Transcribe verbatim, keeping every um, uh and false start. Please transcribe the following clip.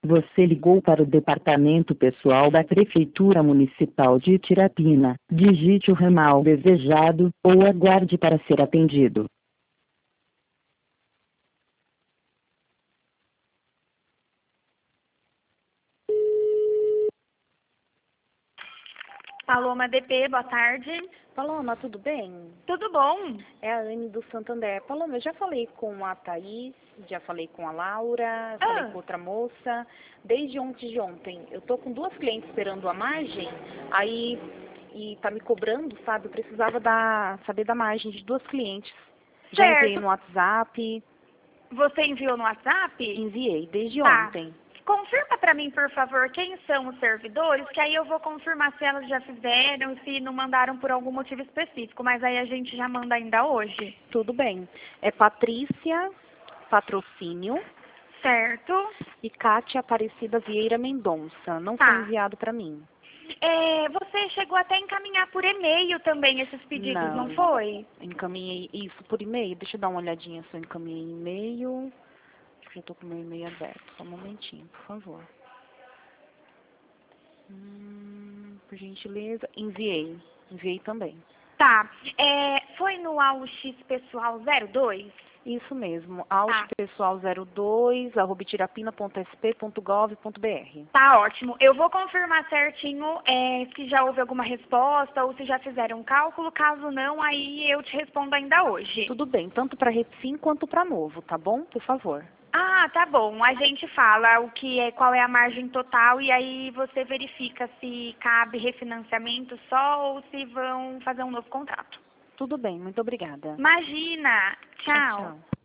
Você ligou para o departamento pessoal da Prefeitura Municipal de Tirapina. Digite o ramal desejado, ou aguarde para ser atendido. Paloma D P, boa tarde. Paloma, tudo bem? Tudo bom? É a Anne do Santander. Paloma, eu já falei com a Thaís, já falei com a Laura, falei Ah. com outra moça. Desde ontem de ontem, eu tô com duas clientes esperando a margem, aí e tá me cobrando, sabe? Eu precisava da, saber da margem de duas clientes. Já enviei Certo. no WhatsApp. Você enviou no WhatsApp? Enviei, desde Tá. ontem. Confirma para mim, por favor, quem são os servidores, que aí eu vou confirmar se elas já fizeram, se não mandaram por algum motivo específico, mas aí a gente já manda ainda hoje. Tudo bem. É Patrícia Patrocínio. Certo. E Kátia Aparecida Vieira Mendonça. Não Tá. foi enviado para mim. É, você chegou até a encaminhar por e-mail também esses pedidos, não, Não. foi? Encaminhei isso por e-mail. Deixa eu dar uma olhadinha se eu encaminhei e-mail. Eu tô com meu e-mail aberto. Só um momentinho, por favor. Hum, por gentileza. Enviei. Enviei também. Tá. É, foi no A U X Pessoal zero dois? Isso mesmo. auxpessoal zero dois, arroba tirapina ponto s p ponto gov ponto b r. Tá ótimo. Eu vou confirmar certinho é, se já houve alguma resposta ou se já fizeram um cálculo. Caso não, aí eu te respondo ainda hoje. Tudo bem, tanto para Refim quanto para Novo, tá bom? Por favor. Ah, tá bom. A gente fala o que é, qual é a margem total e aí você verifica se cabe refinanciamento só ou se vão fazer um novo contrato. Tudo bem, muito obrigada. Imagina. Tchau, Tchau. tchau.